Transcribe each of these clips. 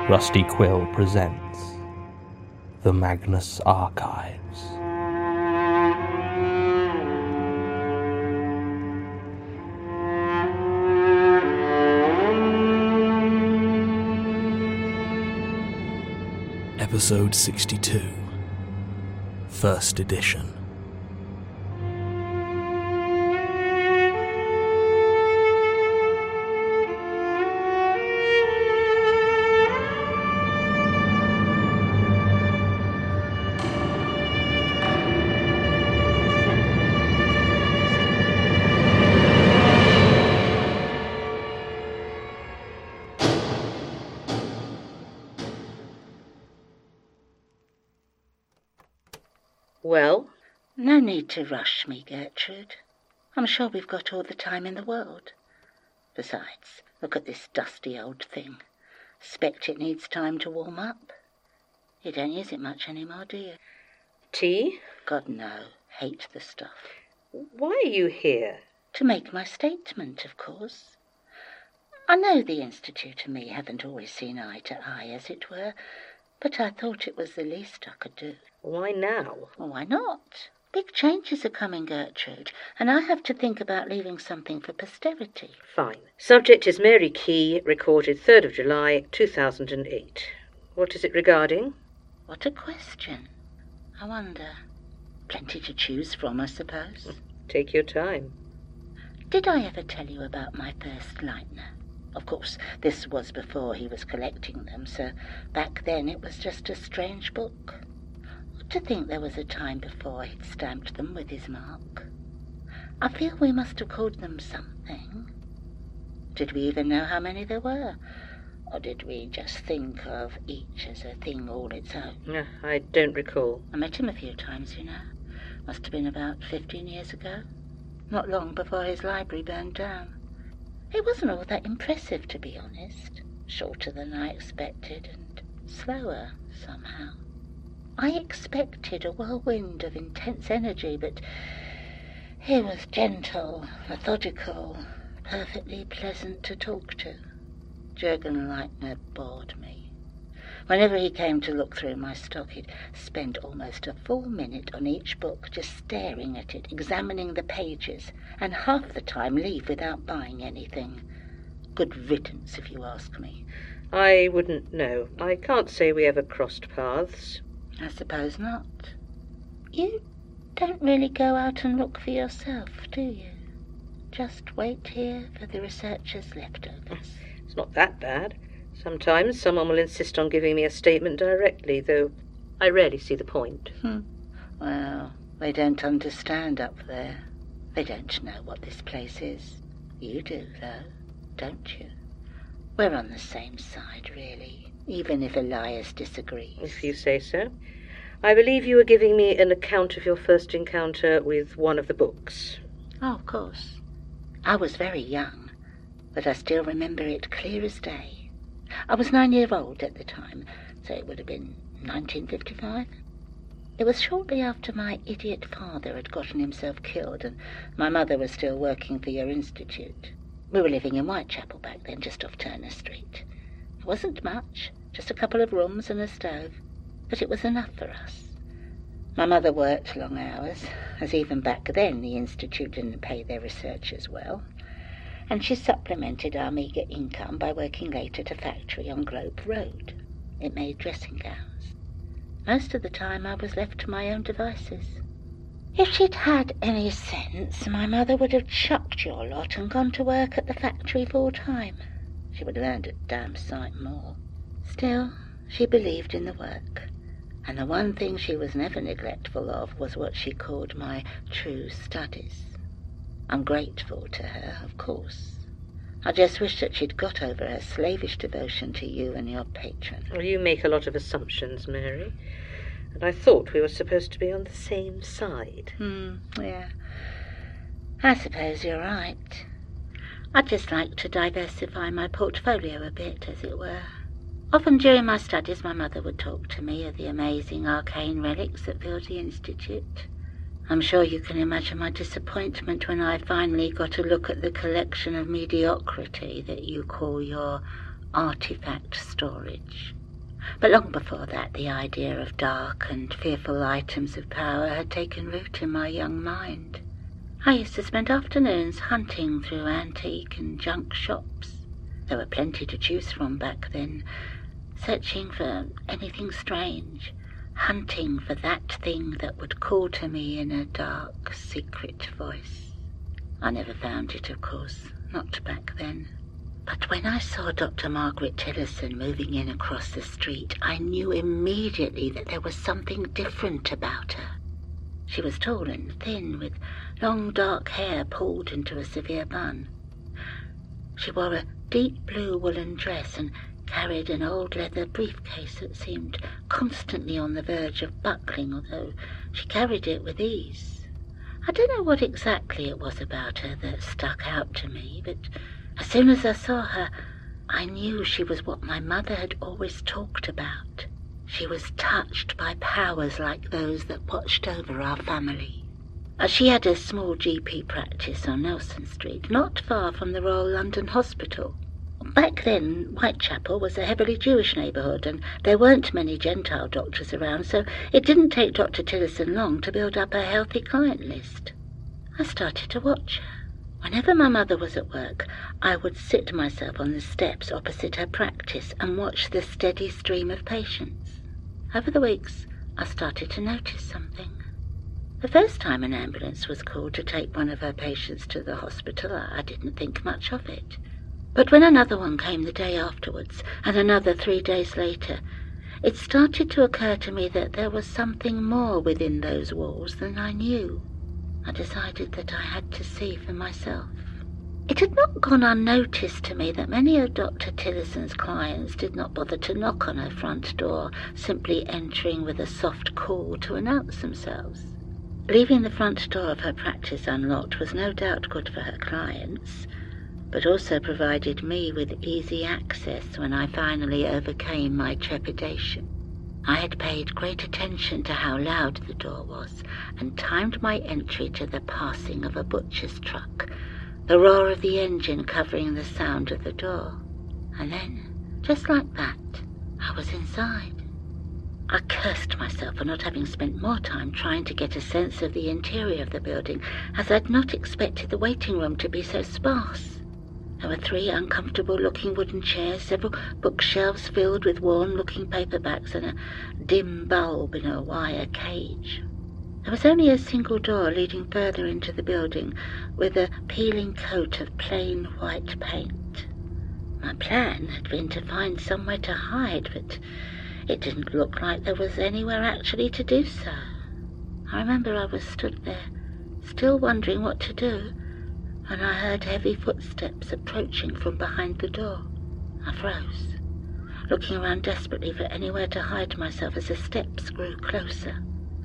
Rusty Quill presents The Magnus Archives. Episode 62, First Edition. Well? No need to rush me, Gertrude. I'm sure we've got all the time in the world. Besides, look at this dusty old thing. Expect it needs time to warm up. You don't use it much anymore, do you? Tea? God, no. Hate the stuff. Why are you here? To make my statement, of course. I know the Institute and me haven't always seen eye to eye, as it were, but I thought it was the least I could do. Why now? Well, why not? Big changes are coming, Gertrude, and I have to think about leaving something for posterity. Fine. Subject is Mary Key, recorded 3rd of July, 2008. What is it regarding? What a question. I wonder. Plenty to choose from, I suppose. Take your time. Did I ever tell you about my first Leitner? Of course, this was before he was collecting them, so back then it was just a strange book. To think there was a time before he'd stamped them with his mark. I feel we must have called them something. Did we even know how many there were? Or did we just think of each as a thing all its own? I don't recall. I met him a few times, you know. Must have been about 15 years ago. Not long before his library burned down. It wasn't all that impressive, to be honest. Shorter than I expected and slower, somehow. I expected a whirlwind of intense energy, but he was gentle, methodical, perfectly pleasant to talk to. Jürgen Leitner bored me. Whenever he came to look through my stock, he'd spend almost a full minute on each book, just staring at it, examining the pages, and half the time leave without buying anything. Good riddance, if you ask me. I wouldn't know. I can't say we ever crossed paths. I suppose not. You don't really go out and look for yourself, do you? Just wait here for the researchers' leftovers. It's not that bad. Sometimes someone will insist on giving me a statement directly, though I rarely see the point. Well, they don't understand up there. They don't know what this place is. You do, though, don't you? We're on the same side, really, even if Elias disagrees. If you say so. I believe you were giving me an account of your first encounter with one of the books. Oh, of course. I was very young, but I still remember it clear as day. I was 9 years old at the time, so it would have been 1955. It was shortly after my idiot father had gotten himself killed and my mother was still working for your institute. We were living in Whitechapel back then, just off Turner Street. It wasn't much, just a couple of rooms and a stove, but it was enough for us. My mother worked long hours, as even back then the institute didn't pay their researchers well, and she supplemented our meagre income by working late at a factory on Globe Road. It made dressing gowns. Most of the time I was left to my own devices. If she'd had any sense, my mother would have chucked your lot and gone to work at the factory full-time. She would have learned a damn sight more. Still, she believed in the work, and the one thing she was never neglectful of was what she called my true studies. I'm grateful to her, of course. I just wish that she'd got over her slavish devotion to you and your patron. Well, you make a lot of assumptions, Mary. And I thought we were supposed to be on the same side. Yeah. I suppose you're right. I'd just like to diversify my portfolio a bit, as it were. Often during my studies, my mother would talk to me of the amazing arcane relics that filled the Institute. I'm sure you can imagine my disappointment when I finally got a look at the collection of mediocrity that you call your artifact storage. But long before that, the idea of dark and fearful items of power had taken root in my young mind. I used to spend afternoons hunting through antique and junk shops. There were plenty to choose from back then, searching for anything strange, hunting for that thing that would call to me in a dark, secret voice. I never found it, of course, not back then. But when I saw Dr. Margaret Tillotson moving in across the street, I knew immediately that there was something different about her. She was tall and thin, with long dark hair pulled into a severe bun. She wore a deep blue woolen dress and carried an old leather briefcase that seemed constantly on the verge of buckling, although she carried it with ease. I don't know what exactly it was about her that stuck out to me, but as soon as I saw her, I knew she was what my mother had always talked about. She was touched by powers like those that watched over our family. She had a small GP practice on Nelson Street, not far from the Royal London Hospital. Back then, Whitechapel was a heavily Jewish neighbourhood, and there weren't many Gentile doctors around, so it didn't take Dr. Tillotson long to build up a healthy client list. I started to watch her. Whenever my mother was at work, I would sit myself on the steps opposite her practice and watch the steady stream of patients. Over the weeks, I started to notice something. The first time an ambulance was called to take one of her patients to the hospital, I didn't think much of it. But when another one came the day afterwards, and another 3 days later, it started to occur to me that there was something more within those walls than I knew. I decided that I had to see for myself. It had not gone unnoticed to me that many of Dr. Tillotson's clients did not bother to knock on her front door, simply entering with a soft call to announce themselves. Leaving the front door of her practice unlocked was no doubt good for her clients, but also provided me with easy access when I finally overcame my trepidation. I had paid great attention to how loud the door was and timed my entry to the passing of a butcher's truck, the roar of the engine covering the sound of the door. And then, just like that, I was inside. I cursed myself for not having spent more time trying to get a sense of the interior of the building, as I'd not expected the waiting room to be so sparse. There were 3 uncomfortable-looking wooden chairs, several bookshelves filled with worn-looking paperbacks, and a dim bulb in a wire cage. There was only a single door leading further into the building, with a peeling coat of plain white paint. My plan had been to find somewhere to hide, but it didn't look like there was anywhere actually to do so. I remember I was stood there, still wondering what to do, when I heard heavy footsteps approaching from behind the door. I froze, looking around desperately for anywhere to hide myself as the steps grew closer.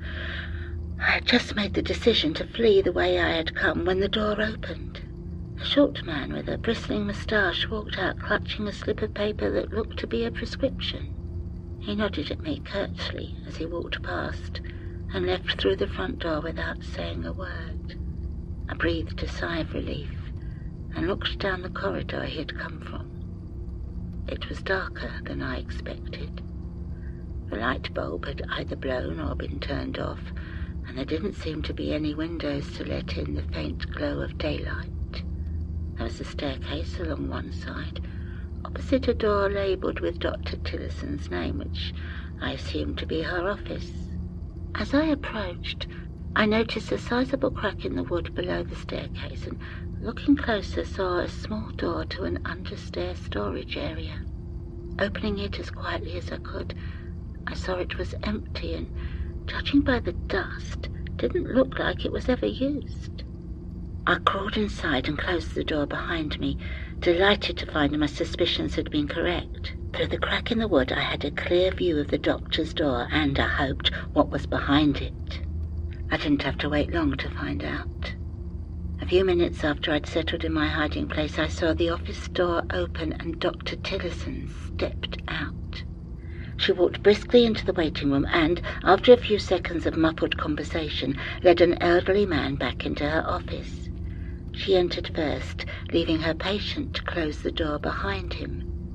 I had just made the decision to flee the way I had come when the door opened. A short man with a bristling moustache walked out clutching a slip of paper that looked to be a prescription. He nodded at me curtly as he walked past and left through the front door without saying a word. I breathed a sigh of relief and looked down the corridor he had come from. It was darker than I expected. The light bulb had either blown or been turned off, and there didn't seem to be any windows to let in the faint glow of daylight. There was a staircase along one side, opposite a door labelled with Dr. Tillotson's name, which I assumed to be her office. As I approached, I noticed a sizable crack in the wood below the staircase, and looking closer saw a small door to an understair storage area. Opening it as quietly as I could, I saw it was empty and, judging by the dust, didn't look like it was ever used. I crawled inside and closed the door behind me, delighted to find my suspicions had been correct. Through the crack in the wood I had a clear view of the doctor's door and, I hoped, what was behind it. I didn't have to wait long to find out. A few minutes after I'd settled in my hiding place, I saw the office door open and Dr. Tillotson stepped out. She walked briskly into the waiting room and, after a few seconds of muffled conversation, led an elderly man back into her office. She entered first, leaving her patient to close the door behind him.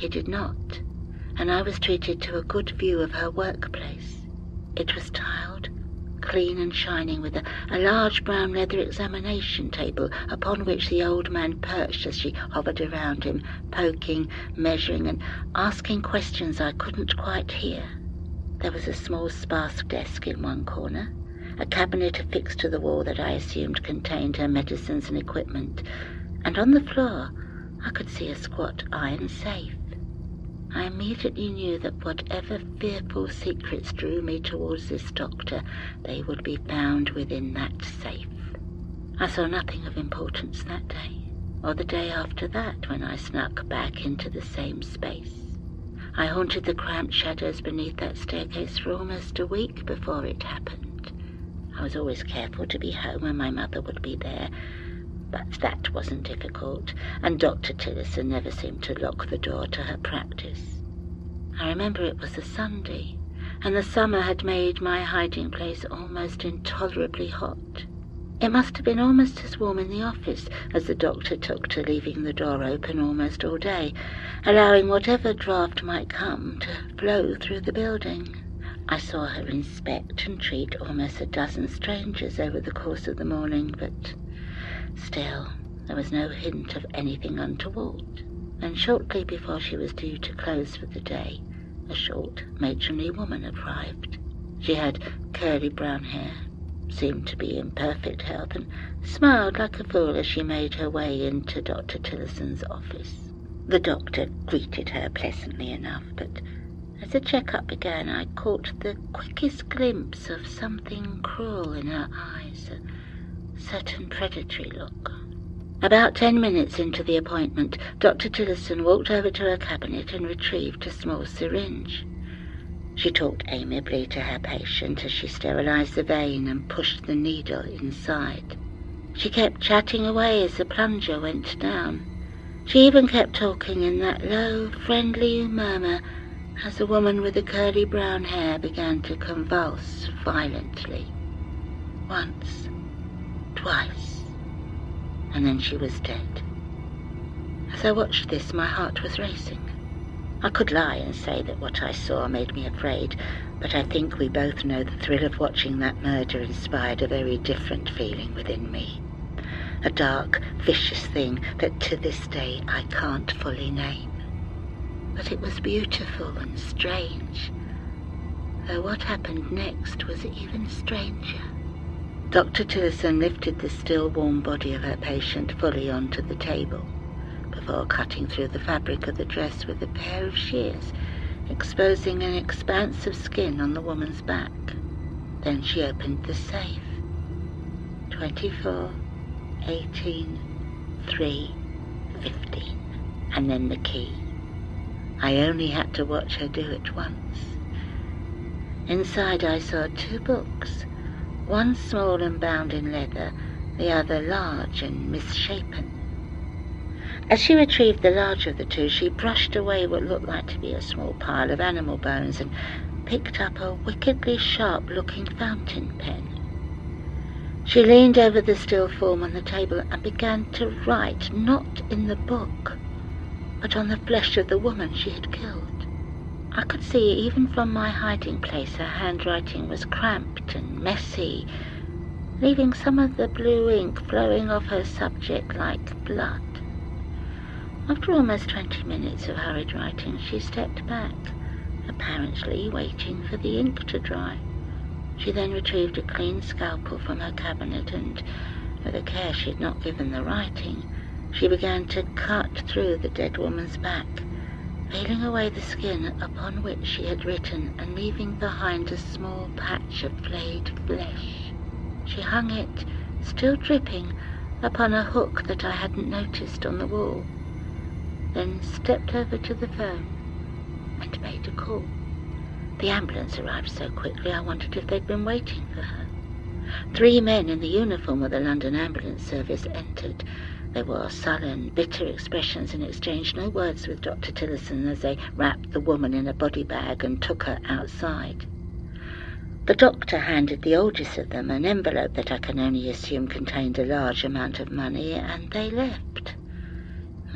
He did not, and I was treated to a good view of her workplace. It was tiled, clean and shining, with a large brown leather examination table upon which the old man perched as she hovered around him, poking, measuring, and asking questions I couldn't quite hear. There was a small sparse desk in one corner, a cabinet affixed to the wall that I assumed contained her medicines and equipment, and on the floor I could see a squat iron safe. I immediately knew that whatever fearful secrets drew me towards this doctor, they would be found within that safe. I saw nothing of importance that day, or the day after that when I snuck back into the same space. I haunted the cramped shadows beneath that staircase for almost a week before it happened. I was always careful to be home when my mother would be there, but that wasn't difficult, and Dr. Tillotson never seemed to lock the door to her practice. I remember it was a Sunday, and the summer had made my hiding place almost intolerably hot. It must have been almost as warm in the office as the doctor took to leaving the door open almost all day, allowing whatever draft might come to flow through the building. I saw her inspect and treat almost a dozen strangers over the course of the morning, but still, there was no hint of anything untoward. And shortly before she was due to close for the day, a short, matronly woman arrived. She had curly brown hair, seemed to be in perfect health, and smiled like a fool as she made her way into Dr. Tillotson's office. The doctor greeted her pleasantly enough, but as the check-up began, I caught the quickest glimpse of something cruel in her eyes, a certain predatory look. About 10 minutes into the appointment, Dr. Tillotson walked over to her cabinet and retrieved a small syringe. She talked amiably to her patient as she sterilized the vein and pushed the needle inside. She kept chatting away as the plunger went down. She even kept talking in that low, friendly murmur as the woman with the curly brown hair began to convulse violently. Once, twice, and then she was dead. As I watched this, my heart was racing. I could lie and say that what I saw made me afraid, but I think we both know the thrill of watching that murder inspired a very different feeling within me. A dark, vicious thing that to this day I can't fully name. But it was beautiful and strange, though what happened next was even stranger. Dr. Tillotson lifted the still warm body of her patient fully onto the table, before cutting through the fabric of the dress with a pair of shears, exposing an expanse of skin on the woman's back. Then she opened the safe. 24, 18, 3, 15, and then the key. I only had to watch her do it once. Inside I saw 2 books, one small and bound in leather, the other large and misshapen. As she retrieved the larger of the 2, she brushed away what looked like to be a small pile of animal bones and picked up a wickedly sharp-looking fountain pen. She leaned over the still form on the table and began to write, not in the book, but on the flesh of the woman she had killed. I could see, even from my hiding place, her handwriting was cramped and messy, leaving some of the blue ink flowing off her subject like blood. After almost 20 minutes of hurried writing, she stepped back, apparently waiting for the ink to dry. She then retrieved a clean scalpel from her cabinet and, with a care she had not given the writing, she began to cut through the dead woman's back, peeling away the skin upon which she had written and leaving behind a small patch of flayed flesh. She hung it, still dripping, upon a hook that I hadn't noticed on the wall, then stepped over to the phone and made a call. The ambulance arrived so quickly I wondered if they'd been waiting for her. 3 men in the uniform of the London Ambulance Service entered. They wore sullen, bitter expressions and exchanged no words with Dr. Tillotson as they wrapped the woman in a body bag and took her outside. The doctor handed the oldest of them an envelope that I can only assume contained a large amount of money, and they left.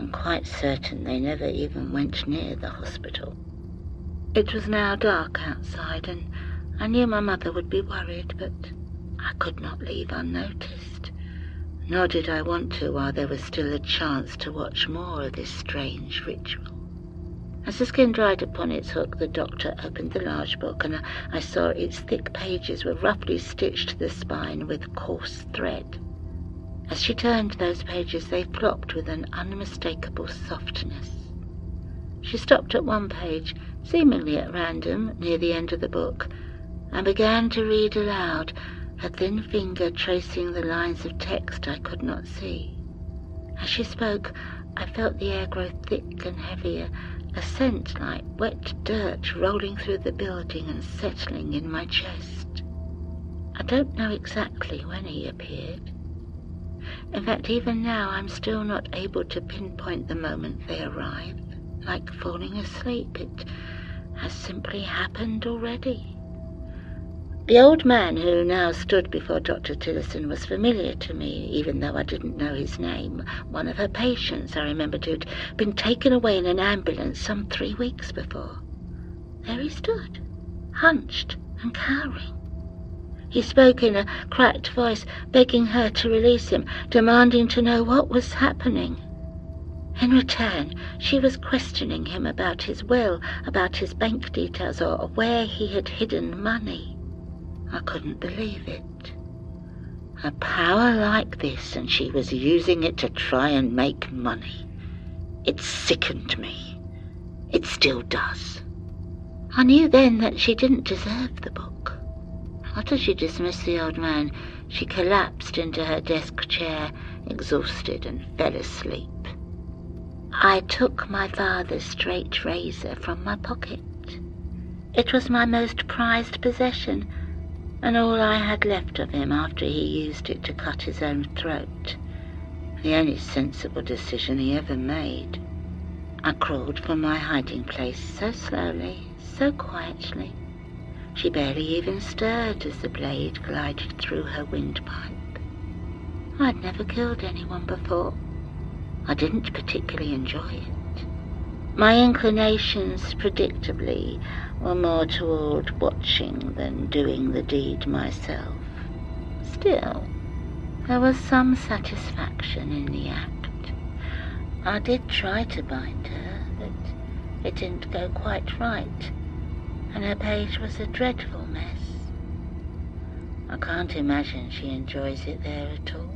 I'm quite certain they never even went near the hospital. It was now dark outside, and I knew my mother would be worried, but I could not leave unnoticed. Nor did I want to while there was still a chance to watch more of this strange ritual. As the skin dried upon its hook, the doctor opened the large book, and I saw its thick pages were roughly stitched to the spine with coarse thread. As she turned those pages, they flopped with an unmistakable softness. She stopped at one page, seemingly at random, near the end of the book, and began to read aloud, her thin finger tracing the lines of text I could not see. As she spoke, I felt the air grow thick and heavier, a scent like wet dirt rolling through the building and settling in my chest. I don't know exactly when he appeared. In fact, even now I'm still not able to pinpoint the moment they arrive. Like falling asleep, it has simply happened already. The old man who now stood before Dr. Tillotson was familiar to me, even though I didn't know his name. One of her patients, I remembered, who'd been taken away in an ambulance some 3 weeks before. There he stood, hunched and cowering. He spoke in a cracked voice, begging her to release him, demanding to know what was happening. In return, she was questioning him about his will, about his bank details, or where he had hidden money. I couldn't believe it. A power like this, and she was using it to try and make money. It sickened me. It still does. I knew then that she didn't deserve the book. After she dismissed the old man, she collapsed into her desk chair, exhausted, and fell asleep. I took my father's straight razor from my pocket. It was my most prized possession, and all I had left of him after he used it to cut his own throat. The only sensible decision he ever made. I crawled from my hiding place so slowly, so quietly. She barely even stirred as the blade glided through her windpipe. I'd never killed anyone before. I didn't particularly enjoy it. My inclinations, predictably, were more toward watching than doing the deed myself. Still, there was some satisfaction in the act. I did try to bind her, but it didn't go quite right, and her page was a dreadful mess. I can't imagine she enjoys it there at all.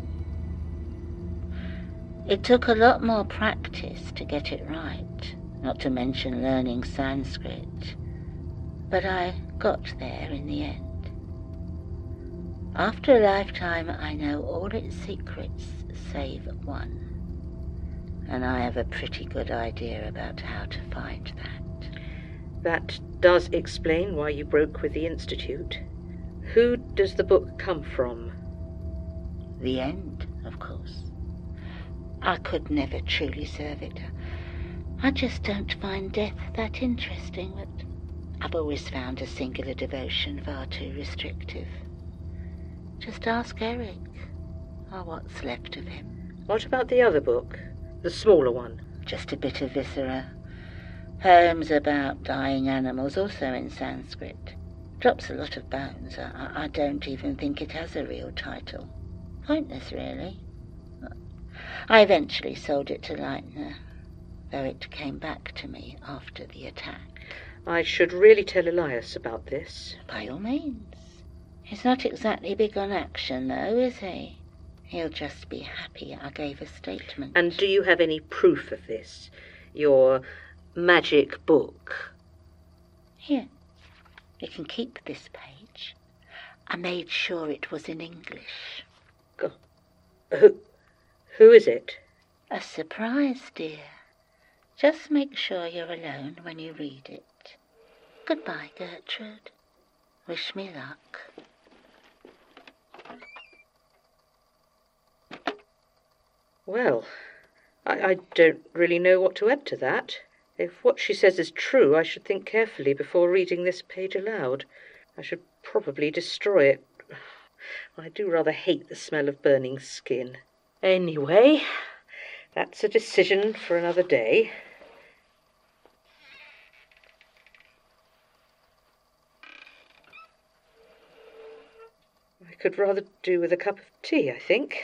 It took a lot more practice to get it right, not to mention learning Sanskrit, but I got there in the end. After a lifetime, I know all its secrets save one, and I have a pretty good idea about how to find that. That does explain why you broke with the Institute. Who does the book come from? The end, of course. I could never truly serve it. I just don't find death that interesting, but I've always found a singular devotion far too restrictive. Just ask Eric, or what's left of him. What about the other book, the smaller one? Just a bit of viscera. Poems about dying animals, also in Sanskrit. Drops a lot of bones. I don't even think it has a real title. Pointless, really. I eventually sold it to Leitner, though it came back to me after the attack. I should really tell Elias about this. By all means. He's not exactly big on action, though, is he? He'll just be happy I gave a statement. And do you have any proof of this? Your magic book? Here. You can keep this page. I made sure it was in English. Who is it? A surprise, dear. Just make sure you're alone when you read it. Goodbye, Gertrude. Wish me luck. Well, I don't really know what to add to that. If what she says is true, I should think carefully before reading this page aloud. I should probably destroy it. I do rather hate the smell of burning skin. Anyway, that's a decision for another day. I could rather do with a cup of tea, I think.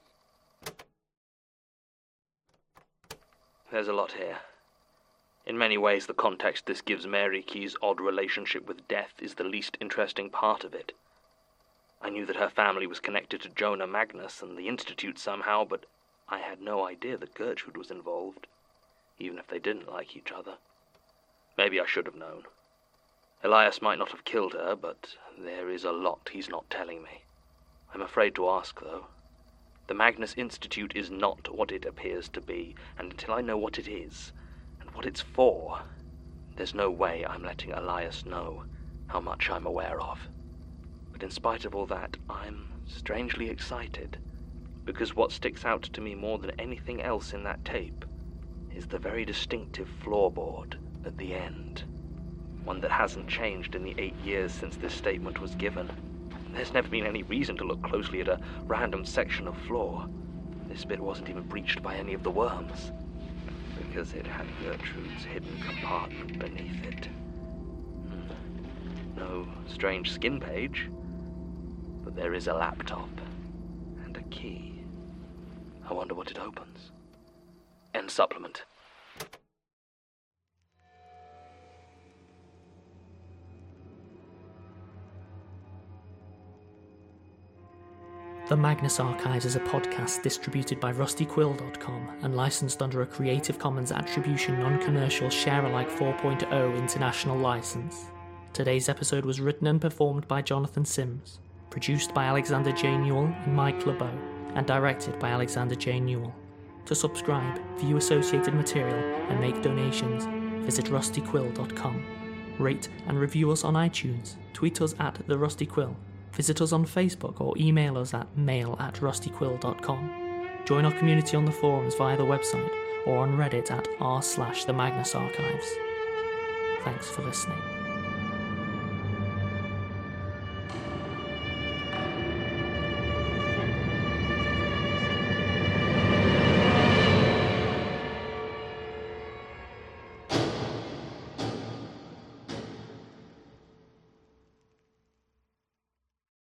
There's a lot here. In many ways, the context this gives Mary Key's odd relationship with death is the least interesting part of it. I knew that her family was connected to Jonah Magnus and the Institute somehow, but I had no idea that Gertrude was involved, even if they didn't like each other. Maybe I should have known. Elias might not have killed her, but there is a lot he's not telling me. I'm afraid to ask, though. The Magnus Institute is not what it appears to be, and until I know what it is, and what it's for, there's no way I'm letting Elias know how much I'm aware of. But in spite of all that, I'm strangely excited, because what sticks out to me more than anything else in that tape is the very distinctive floorboard at the end. One that hasn't changed in the 8 years since this statement was given. There's never been any reason to look closely at a random section of floor. This bit wasn't even breached by any of the worms, because it had Gertrude's hidden compartment beneath it. No strange skin page, but there is a laptop and a key. I wonder what it opens. End supplement. The Magnus Archives is a podcast distributed by rustyquill.com and licensed under a Creative Commons Attribution Non-Commercial Share-alike 4.0 international license. Today's episode was written and performed by Jonathan Sims, produced by Alexander J. Newell and Mike LeBeau, and directed by Alexander J. Newell. To subscribe, view associated material, and make donations, visit rustyquill.com. Rate and review us on iTunes, tweet us at TheRustyQuill, visit us on Facebook or email us at mail@rustyquill.com. Join our community on the forums via the website or on Reddit at r/TheMagnusArchives. Thanks for listening.